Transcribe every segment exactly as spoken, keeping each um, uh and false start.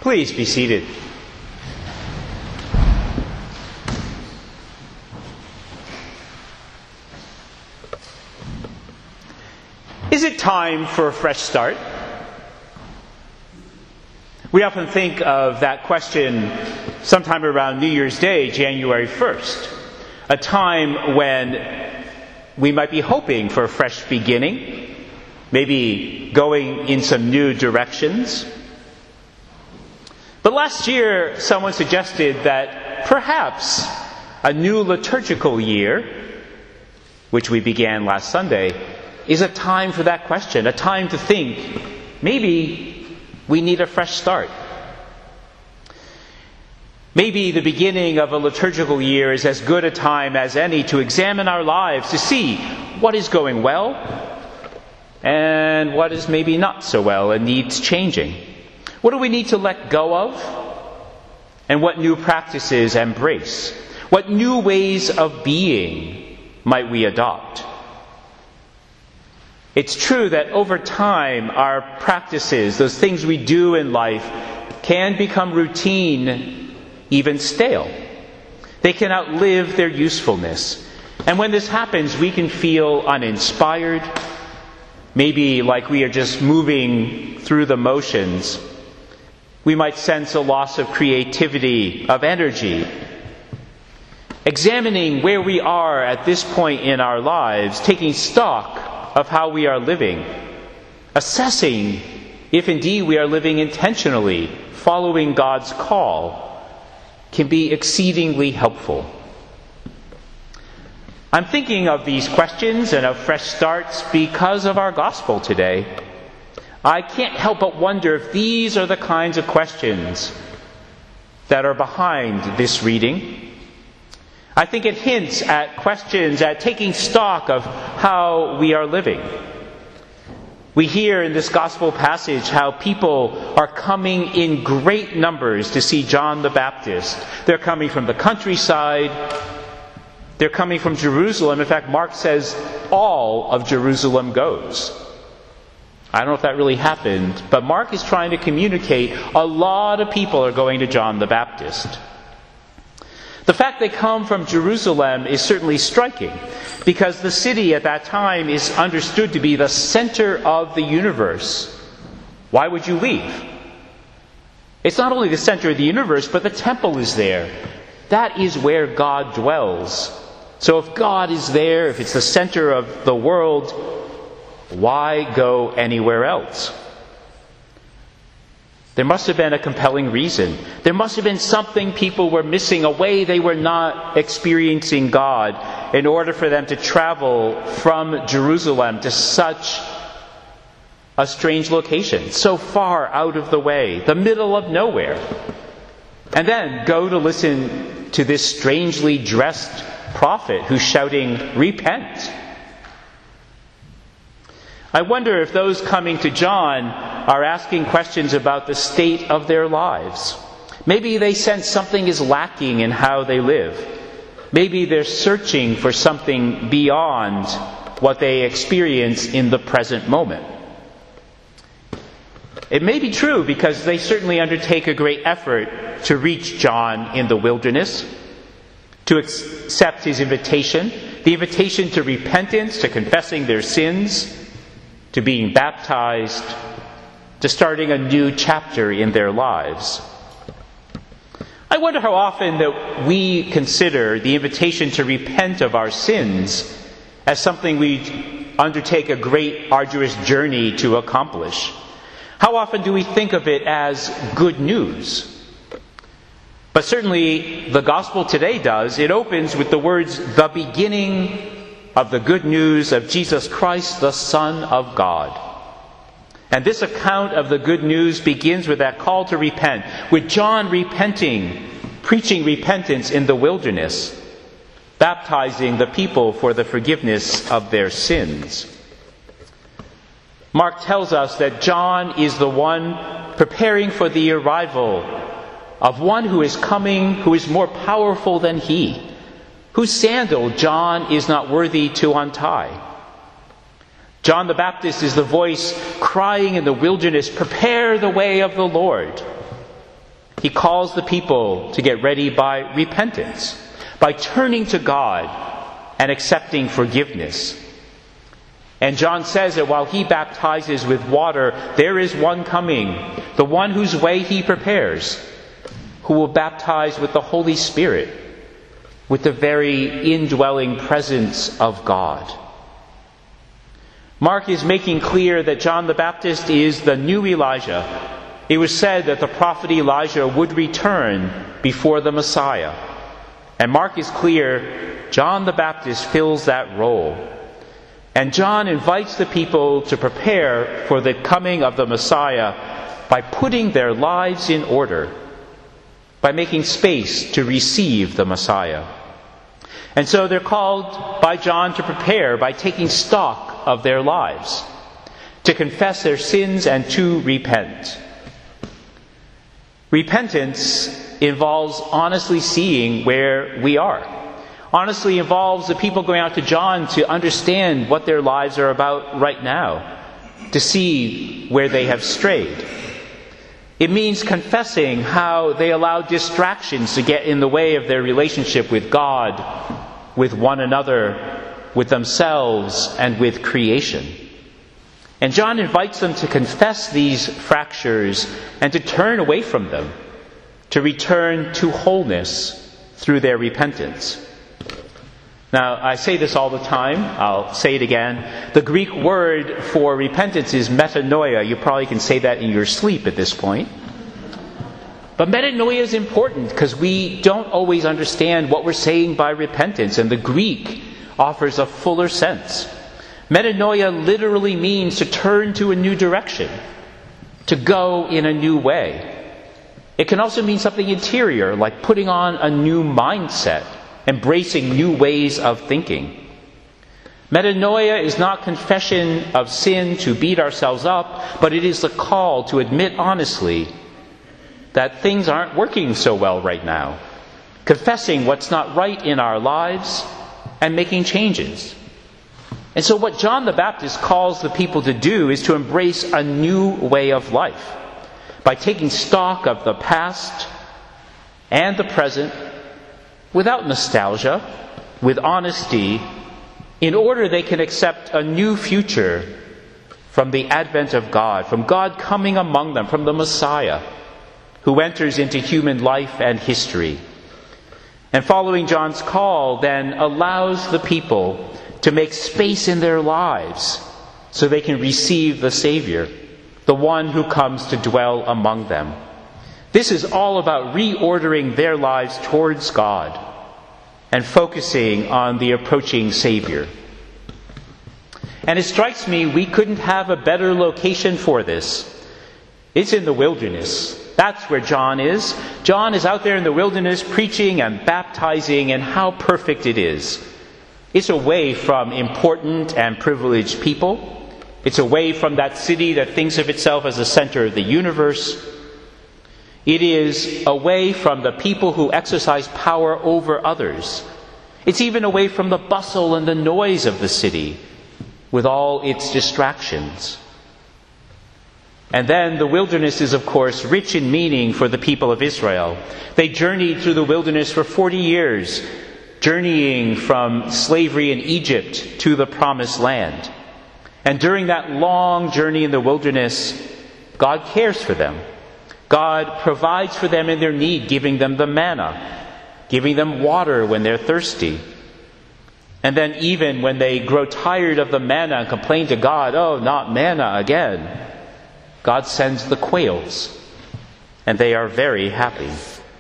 Please be seated. Is it time for a fresh start? We often think of that question sometime around New Year's Day, January first, a time when we might be hoping for a fresh beginning, maybe going in some new directions. But last year, someone suggested that perhaps a new liturgical year, which we began last Sunday, is a time for that question, a time to think, maybe we need a fresh start. Maybe the beginning of a liturgical year is as good a time as any to examine our lives, to see what is going well and what is maybe not so well and needs changing. What do we need to let go of? And what new practices embrace? What new ways of being might we adopt? It's true that over time, our practices, those things we do in life, can become routine, even stale. They can outlive their usefulness. And when this happens, we can feel uninspired, maybe like we are just moving through the motions. We might sense a loss of creativity, of energy. Examining where we are at this point in our lives, taking stock of how we are living, assessing if indeed we are living intentionally, following God's call, can be exceedingly helpful. I'm thinking of these questions and of fresh starts because of our gospel today. I can't help but wonder if these are the kinds of questions that are behind this reading. I think it hints at questions, at taking stock of how we are living. We hear in this gospel passage how people are coming in great numbers to see John the Baptist. They're coming from the countryside. They're coming from Jerusalem. In fact, Mark says all of Jerusalem goes. I don't know if that really happened, but Mark is trying to communicate a lot of people are going to John the Baptist. The fact they come from Jerusalem is certainly striking, because the city at that time is understood to be the center of the universe. Why would you leave? It's not only the center of the universe, but the temple is there. That is where God dwells. So if God is there, if it's the center of the world, why go anywhere else? There must have been a compelling reason. There must have been something people were missing, a way they were not experiencing God, in order for them to travel from Jerusalem to such a strange location, so far out of the way, the middle of nowhere. And then go to listen to this strangely dressed prophet who's shouting, "Repent." I wonder if those coming to John are asking questions about the state of their lives. Maybe they sense something is lacking in how they live. Maybe they're searching for something beyond what they experience in the present moment. It may be true because they certainly undertake a great effort to reach John in the wilderness, to accept his invitation, the invitation to repentance, to confessing their sins, to being baptized, to starting a new chapter in their lives. I wonder how often that we consider the invitation to repent of our sins as something we undertake a great arduous journey to accomplish. How often do we think of it as good news? But certainly the gospel today does. It opens with the words, "the beginning of the good news of Jesus Christ, the Son of God." And this account of the good news begins with that call to repent, with John repenting, preaching repentance in the wilderness, baptizing the people for the forgiveness of their sins. Mark tells us that John is the one preparing for the arrival of one who is coming, who is more powerful than he, whose sandal John is not worthy to untie. John the Baptist is the voice crying in the wilderness, "Prepare the way of the Lord." He calls the people to get ready by repentance, by turning to God and accepting forgiveness. And John says that while he baptizes with water, there is one coming, the one whose way he prepares, who will baptize with the Holy Spirit, with the very indwelling presence of God. Mark is making clear that John the Baptist is the new Elijah. It was said that the prophet Elijah would return before the Messiah. And Mark is clear, John the Baptist fills that role. And John invites the people to prepare for the coming of the Messiah by putting their lives in order, by making space to receive the Messiah. And so they're called by John to prepare by taking stock of their lives, to confess their sins and to repent. Repentance involves honestly seeing where we are. Honestly involves the people going out to John to understand what their lives are about right now, to see where they have strayed. It means confessing how they allow distractions to get in the way of their relationship with God, with one another, with themselves, and with creation. And John invites them to confess these fractures and to turn away from them, to return to wholeness through their repentance. Now, I say this all the time. I'll say it again. The Greek word for repentance is metanoia. You probably can say that in your sleep at this point. But metanoia is important because we don't always understand what we're saying by repentance, and the Greek offers a fuller sense. Metanoia literally means to turn to a new direction, to go in a new way. It can also mean something interior, like putting on a new mindset, embracing new ways of thinking. Metanoia is not confession of sin to beat ourselves up, but it is the call to admit honestly that things aren't working so well right now, confessing what's not right in our lives and making changes. And so what John the Baptist calls the people to do is to embrace a new way of life by taking stock of the past and the present without nostalgia, with honesty, in order they can accept a new future from the advent of God, from God coming among them, from the Messiah, who enters into human life and history. And following John's call then allows the people to make space in their lives so they can receive the Savior, the one who comes to dwell among them. This is all about reordering their lives towards God and focusing on the approaching Savior. And it strikes me we couldn't have a better location for this. It's in the wilderness. That's where John is. John is out there in the wilderness preaching and baptizing, and how perfect it is. It's away from important and privileged people. It's away from that city that thinks of itself as the center of the universe. It is away from the people who exercise power over others. It's even away from the bustle and the noise of the city, with all its distractions. And then the wilderness is, of course, rich in meaning for the people of Israel. They journeyed through the wilderness for forty years, journeying from slavery in Egypt to the Promised Land. And during that long journey in the wilderness, God cares for them. God provides for them in their need, giving them the manna, giving them water when they're thirsty. And then even when they grow tired of the manna and complain to God, "Oh, not manna again," God sends the quails, and they are very happy.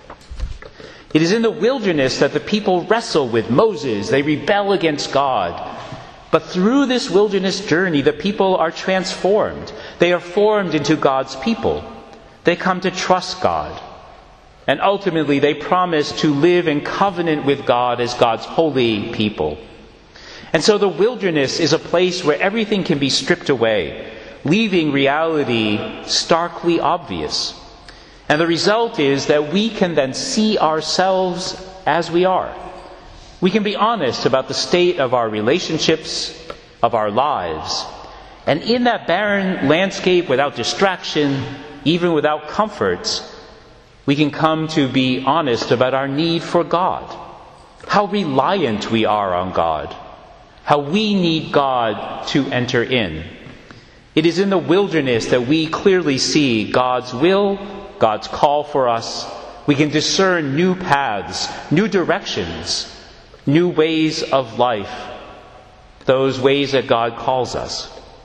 It is in the wilderness that the people wrestle with Moses. They rebel against God. But through this wilderness journey, the people are transformed. They are formed into God's people. They come to trust God. And ultimately, they promise to live in covenant with God as God's holy people. And so the wilderness is a place where everything can be stripped away, leaving reality starkly obvious. And the result is that we can then see ourselves as we are. We can be honest about the state of our relationships, of our lives. And in that barren landscape, without distraction, even without comforts, We can come to be honest about our need for God, how reliant we are on God, how we need God to enter in. It is in the wilderness that we clearly see God's will, God's call for us. We can discern new paths, new directions, new ways of life, those ways that God calls us.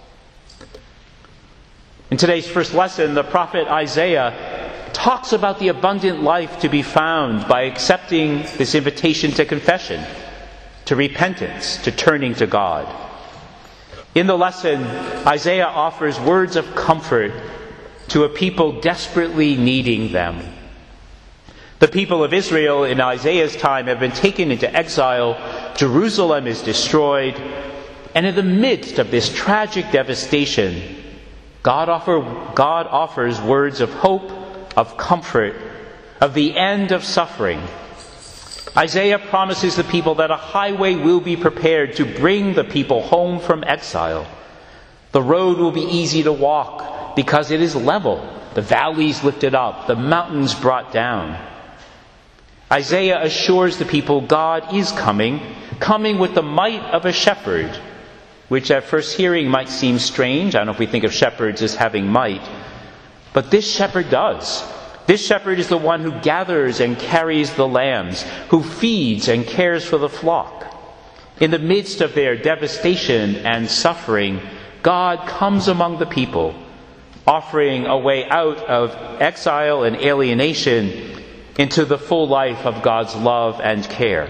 In today's first lesson, the prophet Isaiah talks about the abundant life to be found by accepting this invitation to confession, to repentance, to turning to God. In the lesson, Isaiah offers words of comfort to a people desperately needing them. The people of Israel in Isaiah's time have been taken into exile. Jerusalem is destroyed. And in the midst of this tragic devastation, God, offer, God offers words of hope, of comfort, of the end of suffering. Isaiah promises the people that a highway will be prepared to bring the people home from exile. The road will be easy to walk because it is level, the valleys lifted up, the mountains brought down. Isaiah assures the people God is coming, coming with the might of a shepherd, which at first hearing might seem strange. I don't know if we think of shepherds as having might. But this shepherd does. This shepherd is the one who gathers and carries the lambs, who feeds and cares for the flock. In the midst of their devastation and suffering, God comes among the people, offering a way out of exile and alienation into the full life of God's love and care.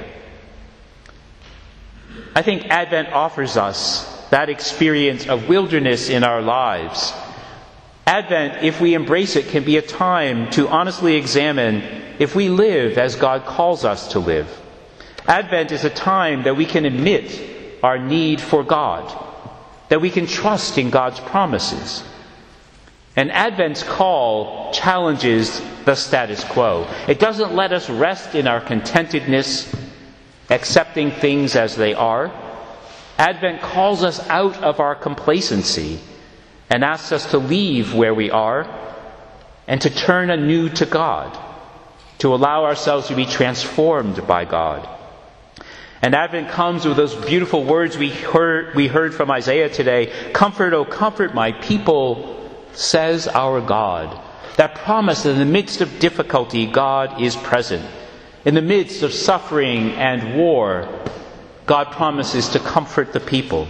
I think Advent offers us that experience of wilderness in our lives. Advent, if we embrace it, can be a time to honestly examine if we live as God calls us to live. Advent is a time that we can admit our need for God, that we can trust in God's promises. And Advent's call challenges the status quo. It doesn't let us rest in our contentedness, accepting things as they are. Advent calls us out of our complacency and asks us to leave where we are and to turn anew to God, to allow ourselves to be transformed by God. And Advent comes with those beautiful words we heard, we heard from Isaiah today. Comfort, O comfort my people, says our God. That promise that in the midst of difficulty, God is present. In the midst of suffering and war, God promises to comfort the people.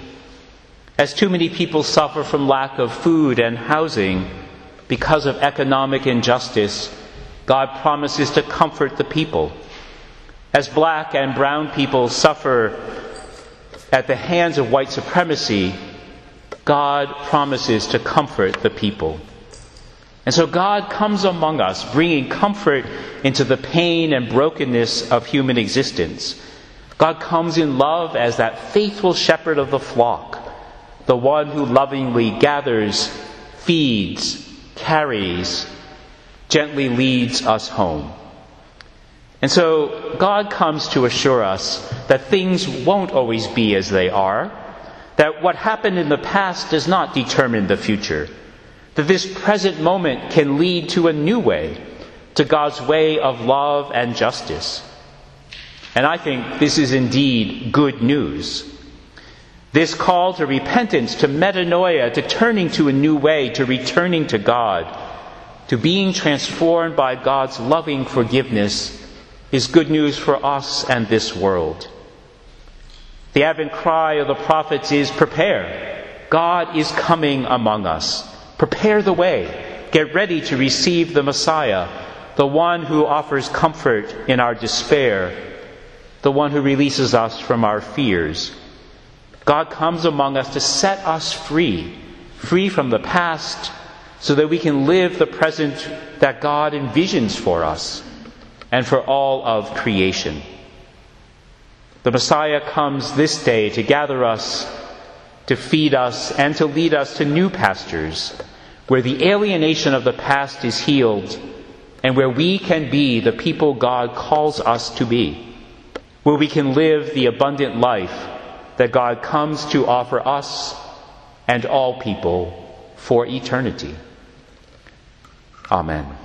As too many people suffer from lack of food and housing because of economic injustice, God promises to comfort the people. As black and brown people suffer at the hands of white supremacy, God promises to comfort the people. And so God comes among us, bringing comfort into the pain and brokenness of human existence. God comes in love as that faithful shepherd of the flock, the one who lovingly gathers, feeds, carries, gently leads us home. And so God comes to assure us that things won't always be as they are, that what happened in the past does not determine the future, that this present moment can lead to a new way, to God's way of love and justice. And I think this is indeed good news. This call to repentance, to metanoia, to turning to a new way, to returning to God, to being transformed by God's loving forgiveness, is good news for us and this world. The Advent cry of the prophets is, prepare. God is coming among us. Prepare the way. Get ready to receive the Messiah, the one who offers comfort in our despair, the one who releases us from our fears. God comes among us to set us free, free from the past, so that we can live the present that God envisions for us and for all of creation. The Messiah comes this day to gather us, to feed us, and to lead us to new pastures, where the alienation of the past is healed, and where we can be the people God calls us to be, where we can live the abundant life that God comes to offer us and all people for eternity. Amen.